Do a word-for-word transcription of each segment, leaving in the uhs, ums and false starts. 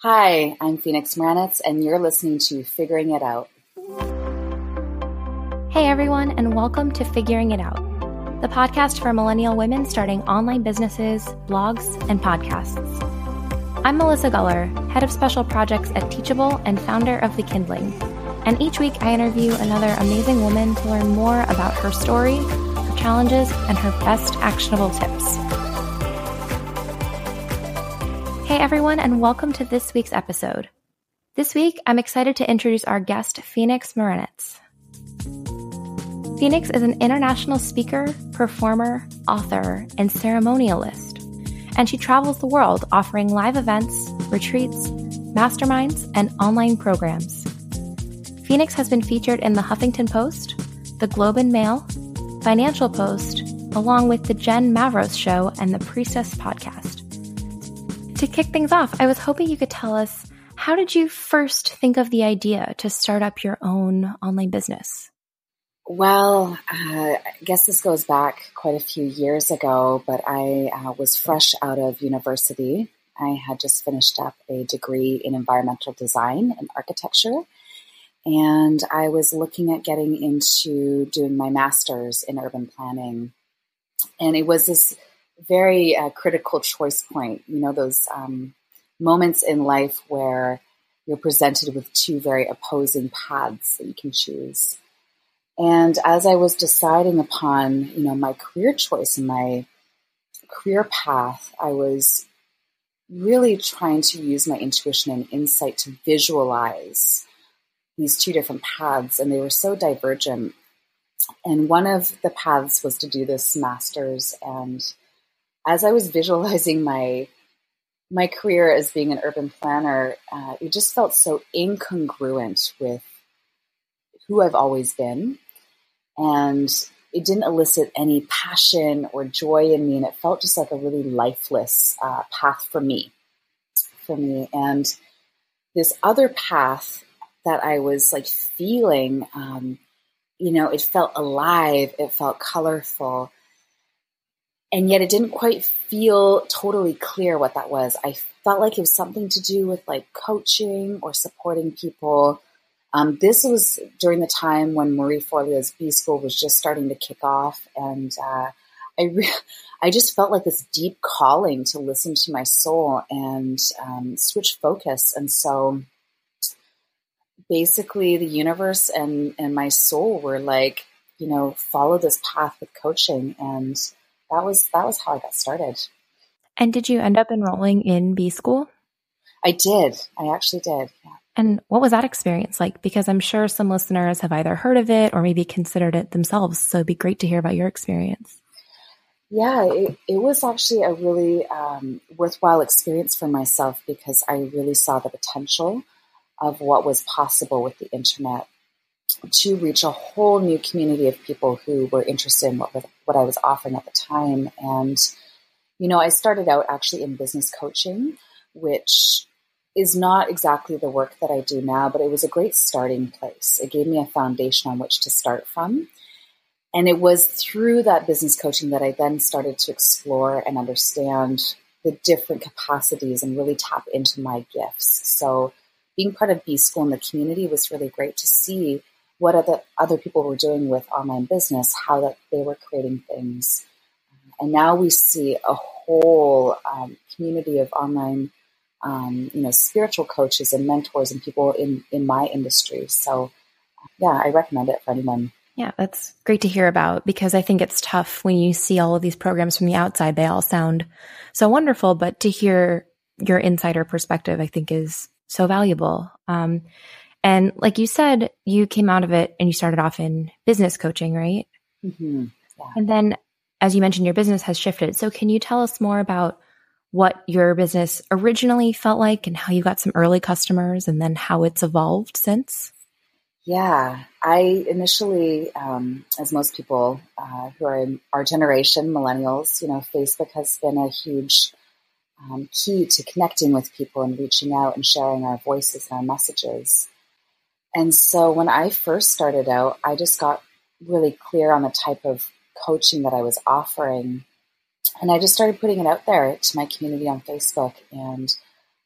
Hi, I'm Phoenix Moranitz, and you're listening to Figuring It Out. Hey everyone, and welcome to Figuring It Out, the podcast for millennial women starting online businesses, blogs, and podcasts. I'm Melissa Guller, head of special projects at Teachable and founder of The Kindling. And each week I interview another amazing woman to learn more about her story, her challenges, and her best actionable tips. Hey everyone, and welcome to this week's episode. This week, I'm excited to introduce our guest, Phoenix Moranitz. Phoenix is an international speaker, performer, author, and ceremonialist, and she travels the world offering live events, retreats, masterminds, and online programs. Phoenix has been featured in the Huffington Post, the Globe and Mail, Financial Post, along with the Jen Mavros Show and the Priestess podcast. To kick things off, I was hoping you could tell us, how did you first think of the idea to start up your own online business? Well, uh, I guess this goes back quite a few years ago, but I uh, was fresh out of university. I had just finished up a degree in environmental design and architecture, and I was looking at getting into doing my master's in urban planning. And it was this very uh, critical choice point, you know, those um, moments in life where you're presented with two very opposing paths that you can choose. And as I was deciding upon, you know, my career choice and my career path, I was really trying to use my intuition and insight to visualize these two different paths, and they were so divergent. And one of the paths was to do this master's, and as I was visualizing my my career as being an urban planner, uh, it just felt so incongruent with who I've always been. And it didn't elicit any passion or joy in me. And it felt just like a really lifeless uh, path for me, for me. And this other path that I was like feeling, um, you know, it felt alive. It felt colorful. And yet it didn't quite feel totally clear what that was. I felt like it was something to do with like coaching or supporting people. Um, this was during the time when Marie Forleo's B School was just starting to kick off, and uh, I re- I just felt like this deep calling to listen to my soul and um, switch focus. And so, basically, the universe and and my soul were like, you know, follow this path with coaching, and that was that was how I got started. And did you end up enrolling in B School? I did. I actually did. Yeah. And what was that experience like? Because I'm sure some listeners have either heard of it or maybe considered it themselves. So it'd be great to hear about your experience. Yeah, it, it was actually a really um, worthwhile experience for myself because I really saw the potential of what was possible with the internet to reach a whole new community of people who were interested in what, what I was offering at the time. And, you know, I started out actually in business coaching, which is not exactly the work that I do now, but it was a great starting place. It gave me a foundation on which to start from. And it was through that business coaching that I then started to explore and understand the different capacities and really tap into my gifts. So being part of B School in the community was really great to see what other, other people were doing with online business, how that they were creating things. And now we see a whole um, community of online Um, you know, spiritual coaches and mentors and people in, in my industry. So yeah, I recommend it for anyone. Yeah, that's great to hear about because I think it's tough when you see all of these programs from the outside. They all sound so wonderful, but to hear your insider perspective, I think is so valuable. Um, and like you said, you came out of it and you started off in business coaching, right? Mm-hmm. Yeah. And then as you mentioned, your business has shifted. So can you tell us more about what your business originally felt like and how you got some early customers and then how it's evolved since? Yeah, I initially, um, as most people uh, who are in our generation, millennials, you know, Facebook has been a huge um, key to connecting with people and reaching out and sharing our voices and our messages. And so when I first started out, I just got really clear on the type of coaching that I was offering. And I just started putting it out there to my community on Facebook. And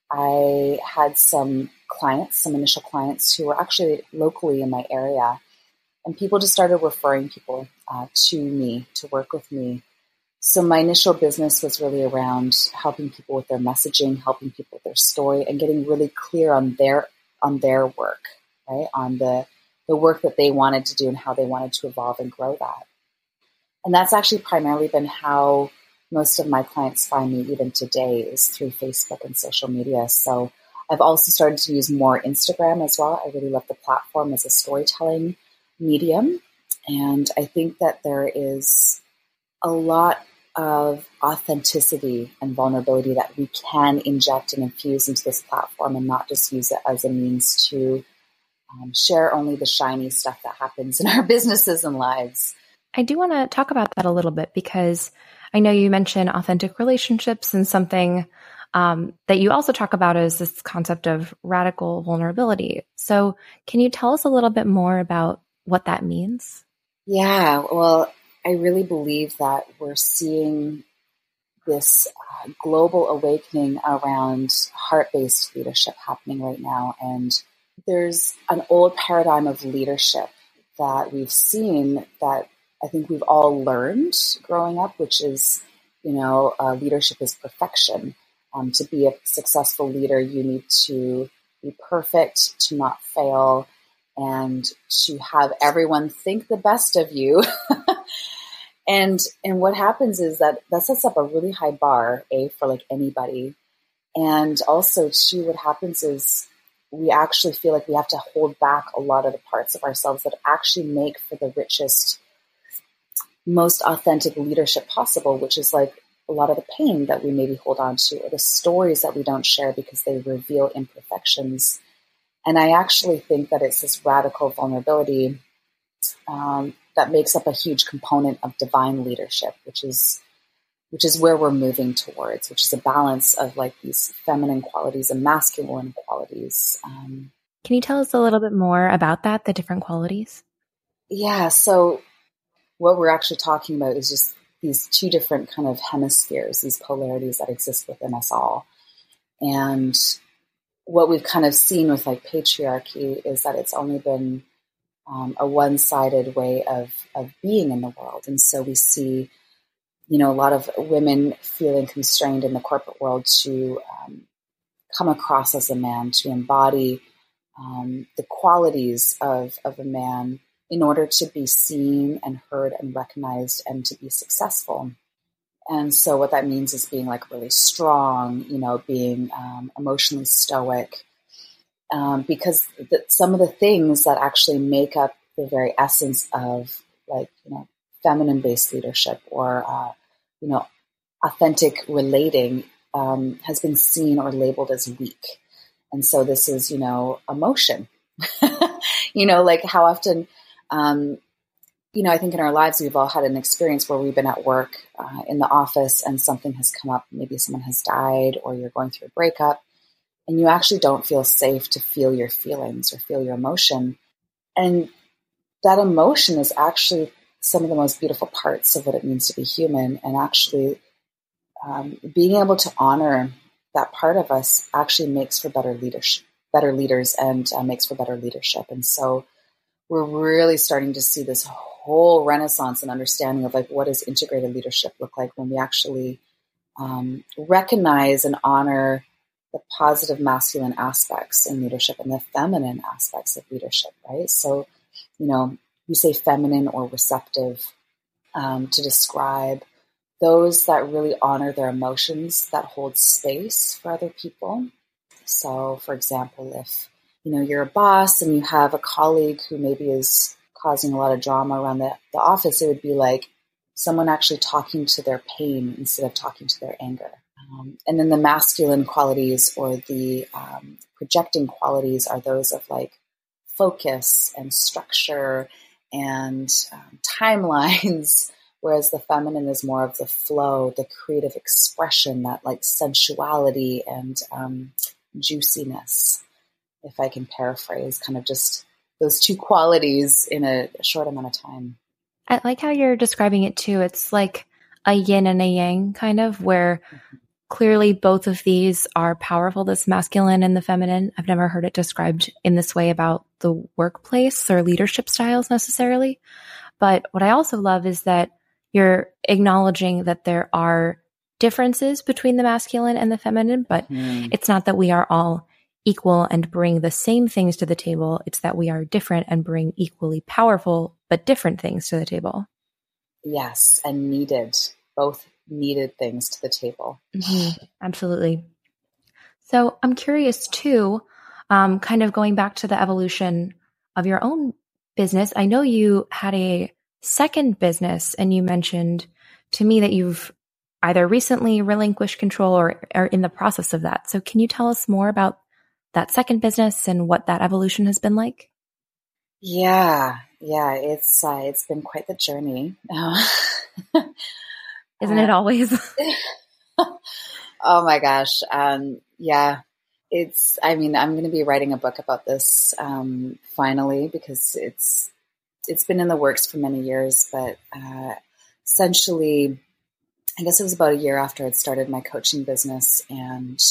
I had some clients, some initial clients who were actually locally in my area, and people just started referring people uh, to me to work with me. So my initial business was really around helping people with their messaging, helping people with their story, and getting really clear on their on their work, right? On the the work that they wanted to do and how they wanted to evolve and grow that. And that's actually primarily been how most of my clients find me even today, is through Facebook and social media. So I've also started to use more Instagram as well. I really love the platform as a storytelling medium. And I think that there is a lot of authenticity and vulnerability that we can inject and infuse into this platform, and not just use it as a means to um, share only the shiny stuff that happens in our businesses and lives. I do want to talk about that a little bit, because I know you mentioned authentic relationships, and something um, that you also talk about is this concept of radical vulnerability. So can you tell us a little bit more about what that means? Yeah, well, I really believe that we're seeing this uh, global awakening around heart-based leadership happening right now. And there's an old paradigm of leadership that we've seen that I think we've all learned growing up, which is, you know, uh, leadership is perfection. Um, to be a successful leader, you need to be perfect, to not fail, and to have everyone think the best of you. and and what happens is that that sets up a really high bar, A, for like anybody. And also, too, what happens is we actually feel like we have to hold back a lot of the parts of ourselves that actually make for the richest, most authentic leadership possible, which is like a lot of the pain that we maybe hold on to, or the stories that we don't share because they reveal imperfections. And I actually think that it's this radical vulnerability um, that makes up a huge component of divine leadership, which is which is where we're moving towards, which is a balance of like these feminine qualities and masculine qualities. Um, Can you tell us a little bit more about that, the different qualities? Yeah, so what we're actually talking about is just these two different kind of hemispheres, these polarities that exist within us all. And what we've kind of seen with like patriarchy is that it's only been um, a one-sided way of, of being in the world. And so we see, you know, a lot of women feeling constrained in the corporate world to um, come across as a man, to embody um, the qualities of, of a man in order to be seen and heard and recognized and to be successful. And so what that means is being like really strong, you know, being um, emotionally stoic, um, because the, some of the things that actually make up the very essence of like, you know, feminine-based leadership or, uh, you know, authentic relating um, has been seen or labeled as weak. And so this is, you know, emotion, you know, like how often, um, you know, I think in our lives, we've all had an experience where we've been at work uh, in the office and something has come up. Maybe someone has died or you're going through a breakup and you actually don't feel safe to feel your feelings or feel your emotion. And that emotion is actually some of the most beautiful parts of what it means to be human. And actually um, being able to honor that part of us actually makes for better leadership, better leaders and uh, makes for better leadership. And so we're really starting to see this whole renaissance and understanding of like, what does integrated leadership look like when we actually um, recognize and honor the positive masculine aspects in leadership and the feminine aspects of leadership, right? So, you know, we say feminine or receptive um, to describe those that really honor their emotions, that hold space for other people. So, for example, if, you know, you're a boss and you have a colleague who maybe is causing a lot of drama around the, the office, it would be like someone actually talking to their pain instead of talking to their anger. Um, and then the masculine qualities or the um, projecting qualities are those of like focus and structure and um, timelines, whereas the feminine is more of the flow, the creative expression, that like sensuality and um, juiciness, if I can paraphrase, kind of just those two qualities in a short amount of time. I like how you're describing it too. It's like a yin and a yang kind of, where mm-hmm. clearly both of these are powerful, this masculine and the feminine. I've never heard it described in this way about the workplace or leadership styles necessarily. But what I also love is that you're acknowledging that there are differences between the masculine and the feminine, but mm. it's not that we are all equal and bring the same things to the table. It's that we are different and bring equally powerful but different things to the table. Yes, and needed, both needed things to the table. Mm-hmm. Absolutely. So I'm curious too, um, kind of going back to the evolution of your own business. I know you had a second business and you mentioned to me that you've either recently relinquished control or are in the process of that. So can you tell us more about that second business and what that evolution has been like? Yeah, yeah, it's uh, it's been quite the journey. Uh, Isn't it always? Oh my gosh. Um, yeah, it's, I mean, I'm going to be writing a book about this um, finally, because it's it's been in the works for many years, but uh, essentially, I guess it was about a year after I'd started my coaching business, and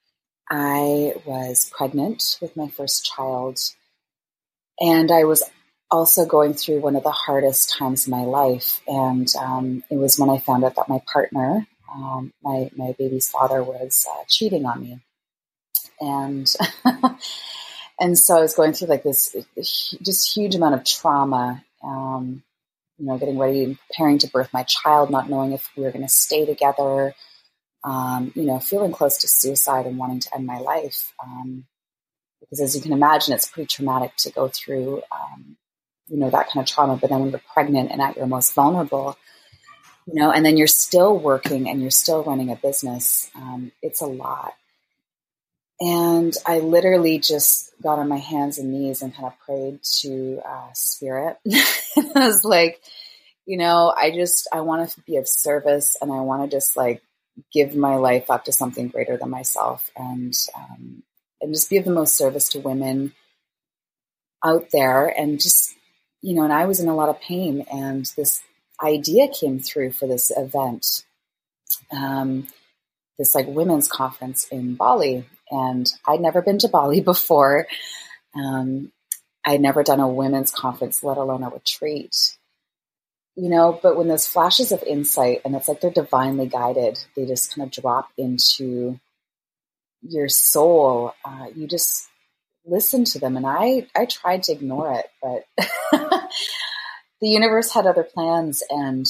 I was pregnant with my first child. And I was also going through one of the hardest times of my life. And um, it was when I found out that my partner, um, my, my baby's father, was uh, cheating on me. And and so I was going through like this just huge amount of trauma, um, you know, getting ready and preparing to birth my child, not knowing if we were going to stay together, um, you know, feeling close to suicide and wanting to end my life. Um, because as you can imagine, it's pretty traumatic to go through, um, you know, that kind of trauma. But then when you're pregnant and at your most vulnerable, you know, and then you're still working and you're still running a business, um, it's a lot. And I literally just got on my hands and knees and kind of prayed to uh, Spirit. I was like, you know, I just, I want to be of service, and I want to just like give my life up to something greater than myself, and um, and just be of the most service to women out there. And just, you know, and I was in a lot of pain, and this idea came through for this event, um, this like women's conference in Bali. And I'd never been to Bali before. Um, I'd never done a women's conference, let alone a retreat. You know, but when those flashes of insight, and it's like they're divinely guided, they just kind of drop into your soul. Uh, you just listen to them. And I, I tried to ignore it, but the universe had other plans. And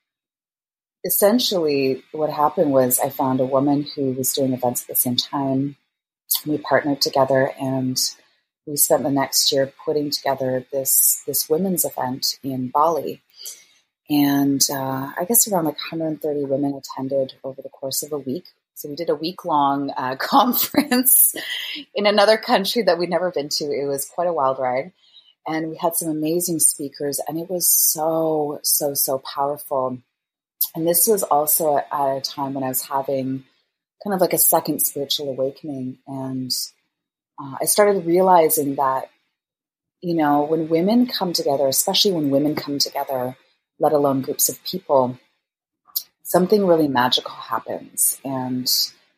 essentially what happened was I found a woman who was doing events at the same time. We partnered together, and we spent the next year putting together this this women's event in Bali. And uh, I guess around like one hundred thirty women attended over the course of a week. So we did a week-long uh, conference in another country that we'd never been to. It was quite a wild ride. And we had some amazing speakers, and it was so, so, so powerful. And this was also at a time when I was having kind of like a second spiritual awakening. And uh, I started realizing that, you know, when women come together, especially when women come together, let alone groups of people, something really magical happens. And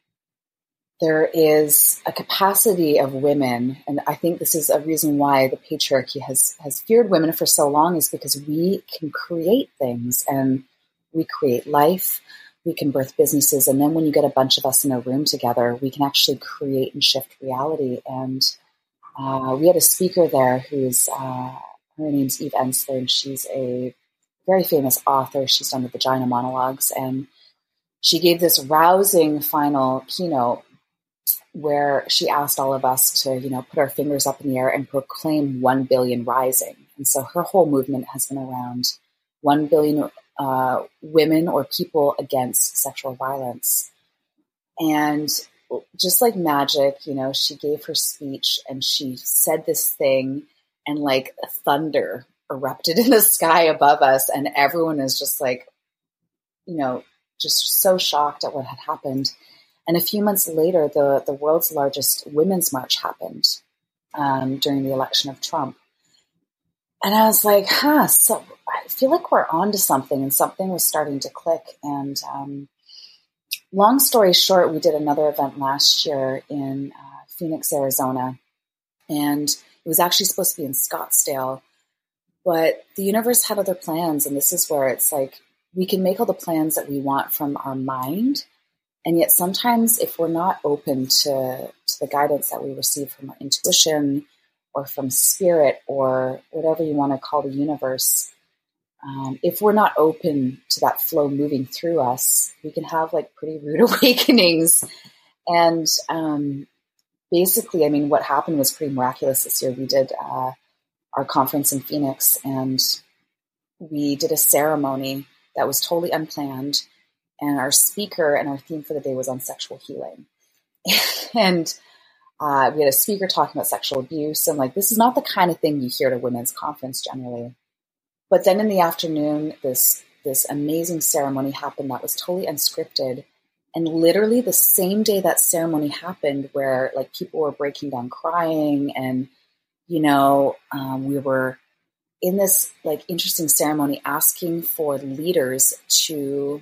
there is a capacity of women, and I think this is a reason why the patriarchy has, has feared women for so long, is because we can create things, and we create life. We can birth businesses. And then when you get a bunch of us in a room together, we can actually create and shift reality. And uh, we had a speaker there who's, uh, her name's Eve Ensler, and she's a very famous author. She's done the Vagina Monologues. And she gave this rousing final keynote where she asked all of us to, you know, put our fingers up in the air and proclaim one billion rising. And so her whole movement has been around one billion Uh, women or people against sexual violence. And just like magic, you know, she gave her speech and she said this thing, and like thunder erupted in the sky above us. And everyone is just like, you know, just so shocked at what had happened. And a few months later, the, the world's largest women's march happened um, during the election of Trump. And I was like, huh, so I feel like we're onto something, and something was starting to click. And um, long story short, we did another event last year in uh, Phoenix, Arizona, and it was actually supposed to be in Scottsdale, but the universe had other plans. And this is where it's like, we can make all the plans that we want from our mind. And yet sometimes if we're not open to, to the guidance that we receive from our intuition or from spirit or whatever you want to call the universe, um, if we're not open to that flow moving through us, we can have like pretty rude awakenings. And um, basically, I mean, what happened was pretty miraculous this year. We did uh, our conference in Phoenix, and we did a ceremony that was totally unplanned. And our speaker and our theme for the day was on sexual healing. and uh, we had a speaker talking about sexual abuse. And like, this is not the kind of thing you hear at a women's conference generally. But then in the afternoon, this, this amazing ceremony happened that was totally unscripted. And literally the same day that ceremony happened, where like people were breaking down crying, and, you know, um, we were in this like interesting ceremony asking for leaders to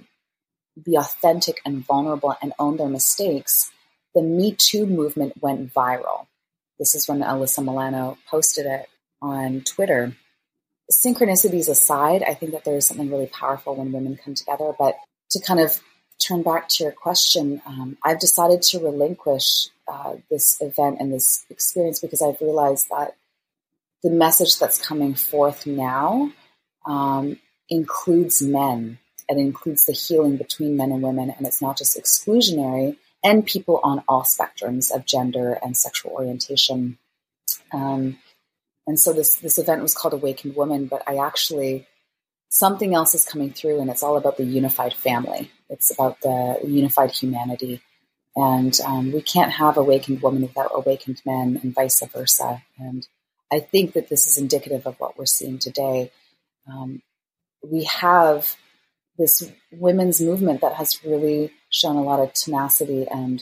be authentic and vulnerable and own their mistakes, the Me Too movement went viral. This is when Alyssa Milano posted it on Twitter. Synchronicities aside, I think that there is something really powerful when women come together. But to kind of turn back to your question, um, I've decided to relinquish uh, this event and this experience because I've realized that the message that's coming forth now um, includes men. It includes the healing between men and women, and it's not just exclusionary, and people on all spectrums of gender and sexual orientation. Um, and so this, this event was called Awakened Woman, but I actually, something else is coming through, and it's all about the unified family. It's about the unified humanity. And um, we can't have awakened women without awakened men, and vice versa. And I think that this is indicative of what we're seeing today. Um, we have this women's movement that has really shown a lot of tenacity, and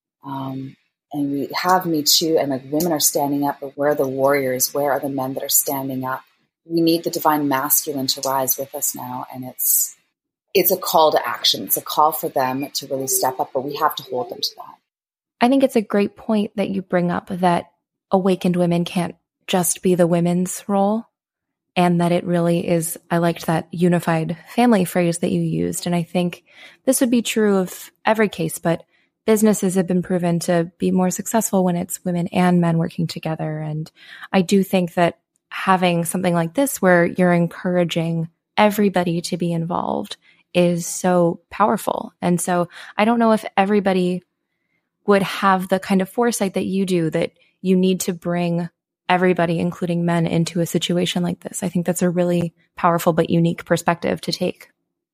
um, and we have Me Too, and like women are standing up, but where are the warriors? Where are the men that are standing up? We need the divine masculine to rise with us now, and it's it's a call to action. It's a call for them to really step up, but we have to hold them to that. I think it's a great point that you bring up, that awakened women can't just be the women's role. And that it really is, I liked that unified family phrase that you used. And I think this would be true of every case, but businesses have been proven to be more successful when it's women and men working together. And I do think that having something like this where you're encouraging everybody to be involved is so powerful. And so I don't know if everybody would have the kind of foresight that you do, that you need to bring everybody, including men, into a situation like this. I think that's a really powerful but unique perspective to take.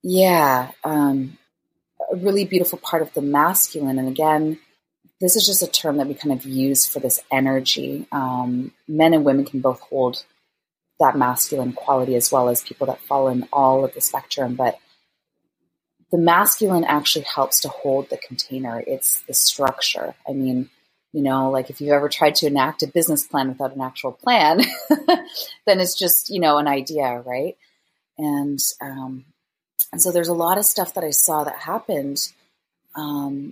Yeah. Um, a really beautiful part of the masculine. And again, this is just a term that we kind of use for this energy. Um, men and women can both hold that masculine quality as well as people that fall in all of the spectrum. But the masculine actually helps to hold the container. It's the structure. I mean, you know, like if you've ever tried to enact a business plan without an actual plan, then it's just, you know, an idea, right? And um, and so there's a lot of stuff that I saw that happened um,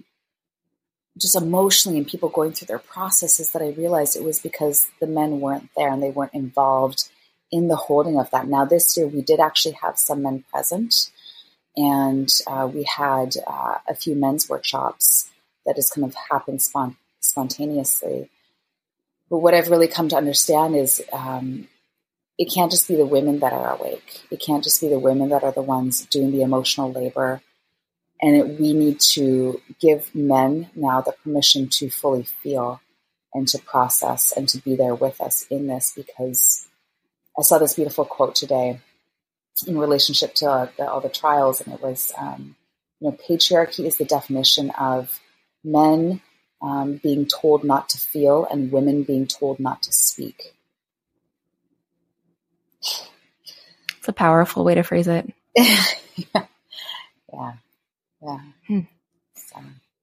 just emotionally, and people going through their processes, that I realized it was because the men weren't there and they weren't involved in the holding of that. Now this year we did actually have some men present, and uh, we had uh, a few men's workshops that just kind of happened spontaneously. spontaneously. But what I've really come to understand is um, it can't just be the women that are awake. It can't just be the women that are the ones doing the emotional labor. And it, we need to give men now the permission to fully feel and to process and to be there with us in this, because I saw this beautiful quote today in relationship to uh, the, all the trials. And it was, um, you know, patriarchy is the definition of men Um, being told not to feel and women being told not to speak. It's a powerful way to phrase it. yeah. Yeah. Yeah. Hmm. So,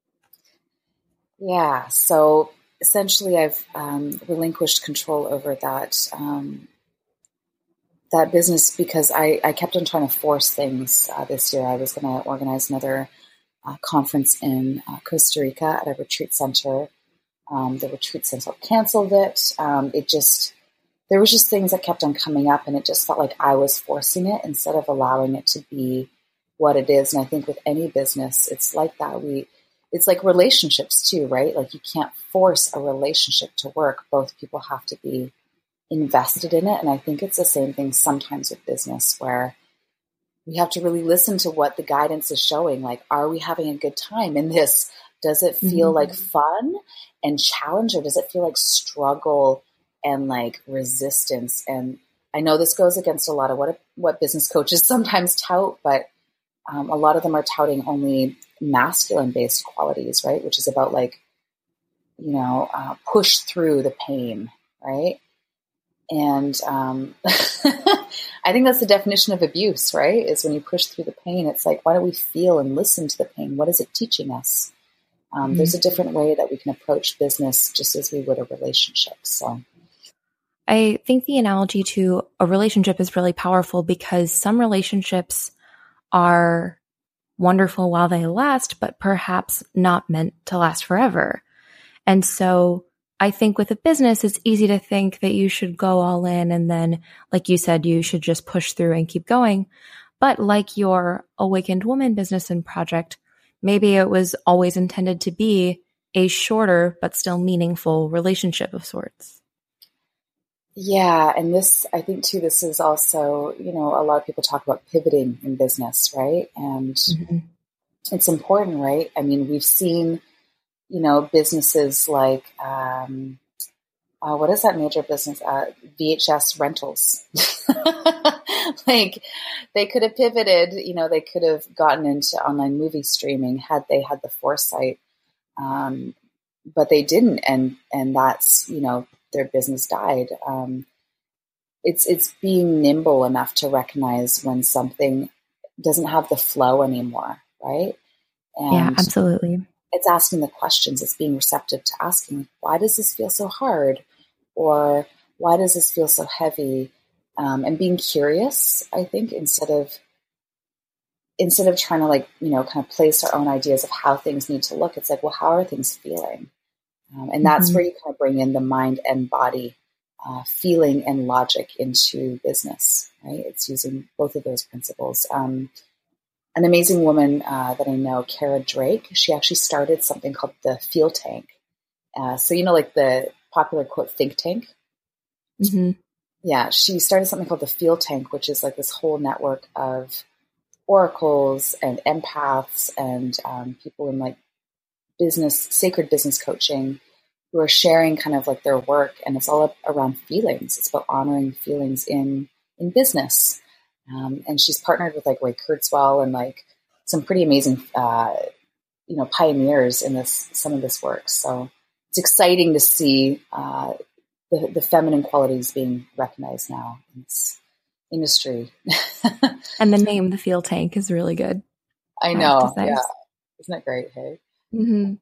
yeah. So essentially I've um, relinquished control over that, um, that business because I, I kept on trying to force things uh, this year. I was going to organize another uh, conference in uh, Costa Rica at a retreat center. Um, the retreat center canceled it. Um, it just, there was just things that kept on coming up, and it just felt like I was forcing it instead of allowing it to be what it is. And I think with any business, it's like that. We, it's like relationships too, right? Like you can't force a relationship to work. Both people have to be invested in it. And I think it's the same thing sometimes with business, where we have to really listen to what the guidance is showing. Like, are we having a good time in this? Does it feel mm-hmm. like fun and challenge, or does it feel like struggle and like resistance? And I know this goes against a lot of what what business coaches sometimes tout, but um, a lot of them are touting only masculine-based qualities, right? Which is about like, you know, uh, push through the pain, right? And um, I think that's the definition of abuse, right? Is when you push through the pain. It's like, why don't we feel and listen to the pain? What is it teaching us? Um, mm-hmm. There's a different way that we can approach business, just as we would a relationship. So I think the analogy to a relationship is really powerful, because some relationships are wonderful while they last, but perhaps not meant to last forever. And so I think with a business, it's easy to think that you should go all in, and then, like you said, you should just push through and keep going. But like your Awakened Woman business and project, maybe it was always intended to be a shorter but still meaningful relationship of sorts. Yeah. And this, I think too, this is also, you know, a lot of people talk about pivoting in business, right? And mm-hmm. it's important, right? I mean, we've seen, you know, businesses like, um, uh, what is that major business? Uh, V H S rentals. Like they could have pivoted, you know, they could have gotten into online movie streaming had they had the foresight. Um, but they didn't. And, and that's, you know, their business died. Um, it's, it's being nimble enough to recognize when something doesn't have the flow anymore. Right. And yeah, absolutely. It's asking the questions. It's being receptive to asking, why does this feel so hard? Or why does this feel so heavy? Um, and being curious, I think, instead of, instead of trying to like, you know, kind of place our own ideas of how things need to look, it's like, well, how are things feeling? Um, and that's mm-hmm. where you kind of bring in the mind and body, uh, feeling and logic into business, right? It's using both of those principles. Um, an amazing woman uh, that I know, Kara Drake, she actually started something called the Feel Tank. Uh, so, you know, like the popular quote, think tank. Mm-hmm. Yeah, she started something called the Feel Tank, which is like this whole network of oracles and empaths and um, people in like business, sacred business coaching, who are sharing kind of like their work. And it's all around feelings. It's about honoring feelings in, in business. Um, and she's partnered with like Ray Kurzweil and like some pretty amazing, uh, you know, pioneers in this, some of this work. So it's exciting to see uh, the, the feminine qualities being recognized now in this industry. And the name, the Feel Tank, is really good. I know. I yeah. Isn't that great? Hey. Mm-hmm.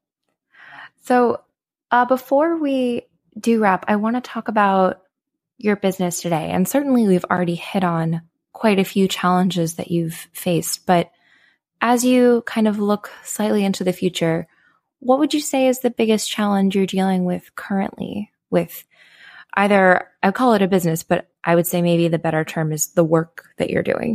So uh, before we do wrap, I want to talk about your business today. And certainly we've already hit on quite a few challenges that you've faced. But as you kind of look slightly into the future, what would you say is the biggest challenge you're dealing with currently with either, I call it a business, but I would say maybe the better term is the work that you're doing?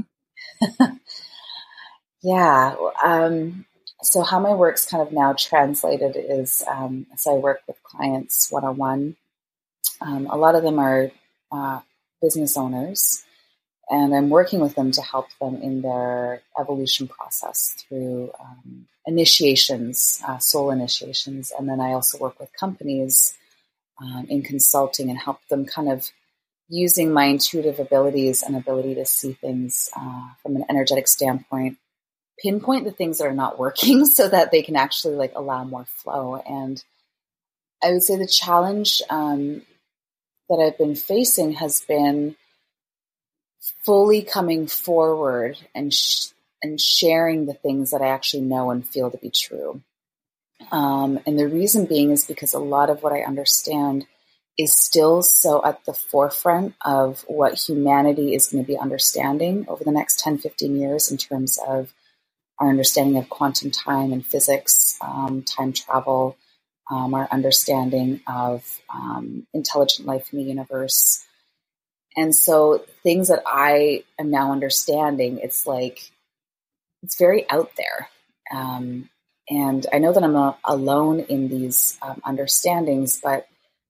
Yeah. Um, so how my work's kind of now translated is, um, so I work with clients one-on-one. Um, a lot of them are uh, business owners. And I'm working with them to help them in their evolution process through um, initiations, uh, soul initiations. And then I also work with companies um, in consulting and help them kind of using my intuitive abilities and ability to see things uh, from an energetic standpoint, pinpoint the things that are not working so that they can actually like allow more flow. And I would say the challenge um, that I've been facing has been fully coming forward and sh- and sharing the things that I actually know and feel to be true. Um, and the reason being is because a lot of what I understand is still so at the forefront of what humanity is going to be understanding over the next ten, fifteen years in terms of our understanding of quantum time and physics, um, time travel, um, our understanding of um, intelligent life in the universe. And so things that I am now understanding, it's like, it's very out there. Um, and I know that I'm not alone in these um, understandings, but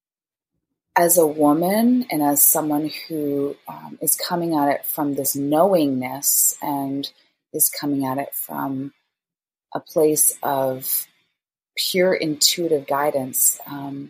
as a woman and as someone who um, is coming at it from this knowingness and is coming at it from a place of pure intuitive guidance, um,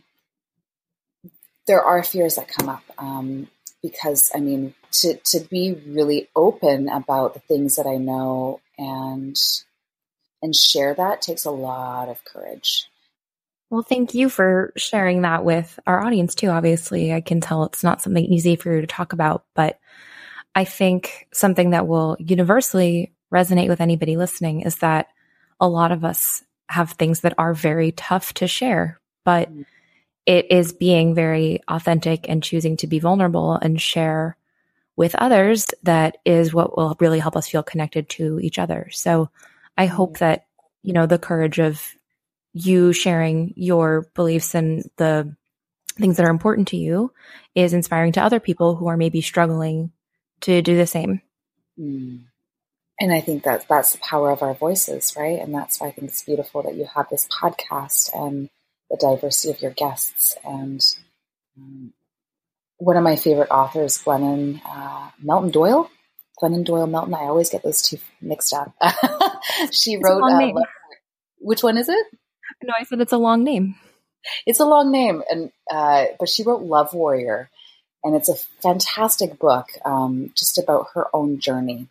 there are fears that come up. Um, because, I mean, to, to be really open about the things that I know and and share that takes a lot of courage. Well, thank you for sharing that with our audience too. Obviously, I can tell it's not something easy for you to talk about, but I think something that will universally resonate with anybody listening is that a lot of us have things that are very tough to share, but mm-hmm. it is being very authentic and choosing to be vulnerable and share with others that is what will really help us feel connected to each other. So I hope that, you know, the courage of you sharing your beliefs and the things that are important to you is inspiring to other people who are maybe struggling to do the same. Mm. And I think that that's the power of our voices, right? And that's why I think it's beautiful that you have this podcast and the diversity of your guests. And um, one of my favorite authors, Glennon uh, Melton Doyle, Glennon Doyle Melton. I always get those two mixed up. She it's wrote. A long Uh, name. Which one is it? No, I said it's a long name. It's a long name, and uh, but she wrote Love Warrior, and it's a fantastic book, um, just about her own journey.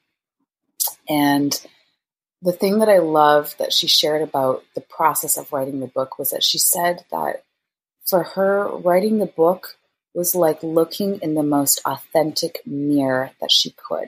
And the thing that I love that she shared about the process of writing the book was that she said that for her, writing the book was like looking in the most authentic mirror that she could.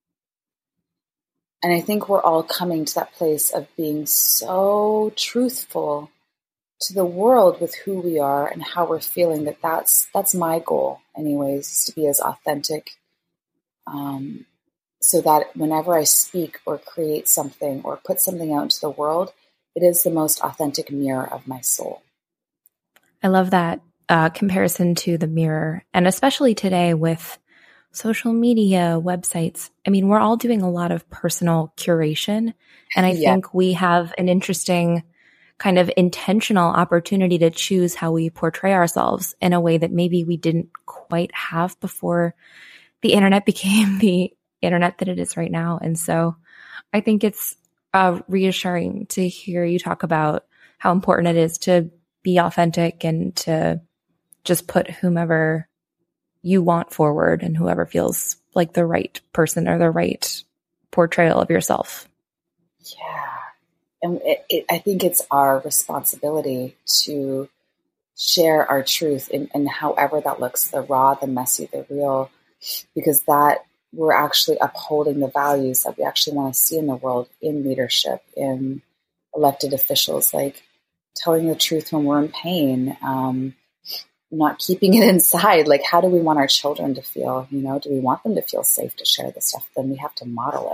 And I think we're all coming to that place of being so truthful to the world with who we are and how we're feeling, that that's, that's my goal anyways, is to be as authentic, um, so that whenever I speak or create something or put something out into the world, it is the most authentic mirror of my soul. I love that uh, comparison to the mirror. And especially today with social media, websites. I mean, we're all doing a lot of personal curation. And I yeah. think we have an interesting kind of intentional opportunity to choose how we portray ourselves in a way that maybe we didn't quite have before the internet became the internet that it is right now. And so I think it's uh, reassuring to hear you talk about how important it is to be authentic and to just put whomever you want forward and whoever feels like the right person or the right portrayal of yourself. Yeah. And it, it, I think it's our responsibility to share our truth in, in however that looks, the raw, the messy, the real, because that we're actually upholding the values that we actually want to see in the world, in leadership, in elected officials, like telling the truth when we're in pain, um, not keeping it inside. Like, how do we want our children to feel? You know, do we want them to feel safe to share this stuff? Then we have to model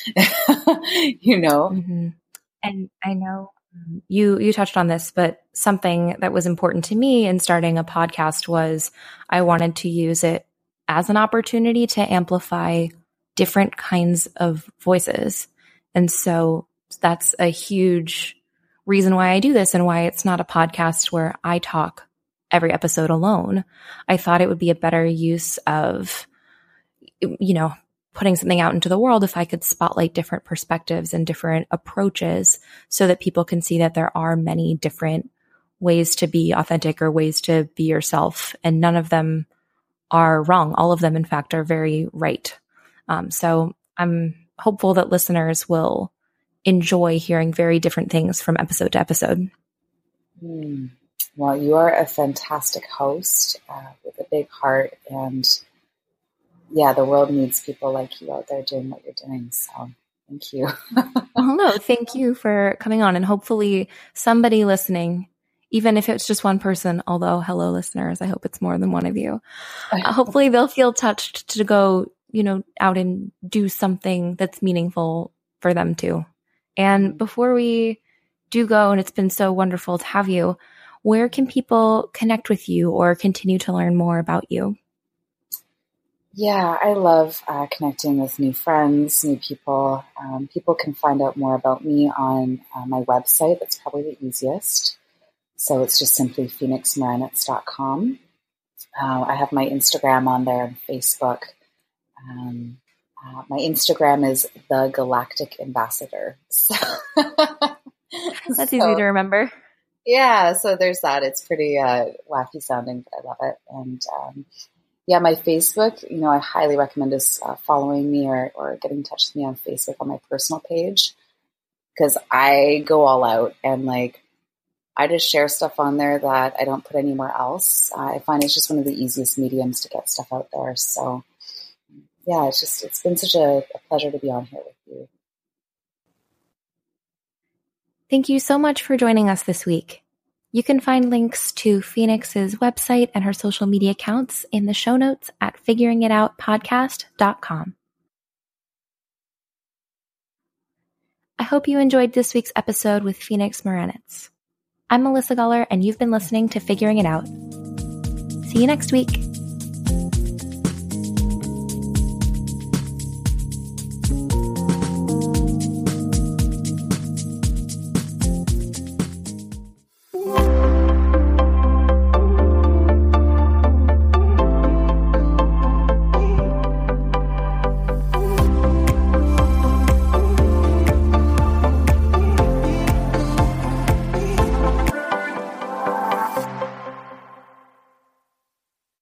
it, you know? Mm-hmm. And I know you, you touched on this, but something that was important to me in starting a podcast was I wanted to use it as an opportunity to amplify different kinds of voices. And so that's a huge reason why I do this and why it's not a podcast where I talk every episode alone. I thought it would be a better use of, you know, putting something out into the world if I could spotlight different perspectives and different approaches so that people can see that there are many different ways to be authentic or ways to be yourself. And none of them are wrong. All of them, in fact, are very right. Um, so I'm hopeful that listeners will enjoy hearing very different things from episode to episode. Mm. Well, you are a fantastic host uh, with a big heart. And yeah, the world needs people like you out there doing what you're doing. So thank you. Well, no, thank you for coming on. And hopefully somebody listening, even if it's just one person, although hello listeners, I hope it's more than one of you. Uh, hopefully they'll feel touched to go, you know, out and do something that's meaningful for them too. And before we do go, and it's been so wonderful to have you, where can people connect with you or continue to learn more about you? Yeah, I love uh, connecting with new friends, new people. Um, people can find out more about me on uh, my website. That's probably the easiest. So it's just simply phoenix moranitz dot com. Uh, I have my Instagram on there and Facebook. Um, uh, my Instagram is The Galactic Ambassador. So That's so, easy to remember. Yeah, so there's that. It's pretty uh, wacky sounding, but I love it. And um, yeah, my Facebook, you know, I highly recommend us uh, following me or, or getting in touch with me on Facebook on my personal page, because I go all out and like I just share stuff on there that I don't put anywhere else. Uh, I find it's just one of the easiest mediums to get stuff out there. So yeah, it's just, it's been such a, a pleasure to be on here with you. Thank you so much for joining us this week. You can find links to Phoenix's website and her social media accounts in the show notes at figuring it out podcast dot com. I hope you enjoyed this week's episode with Phoenix Moranitz. I'm Melissa Guller, and you've been listening to Figuring It Out. See you next week.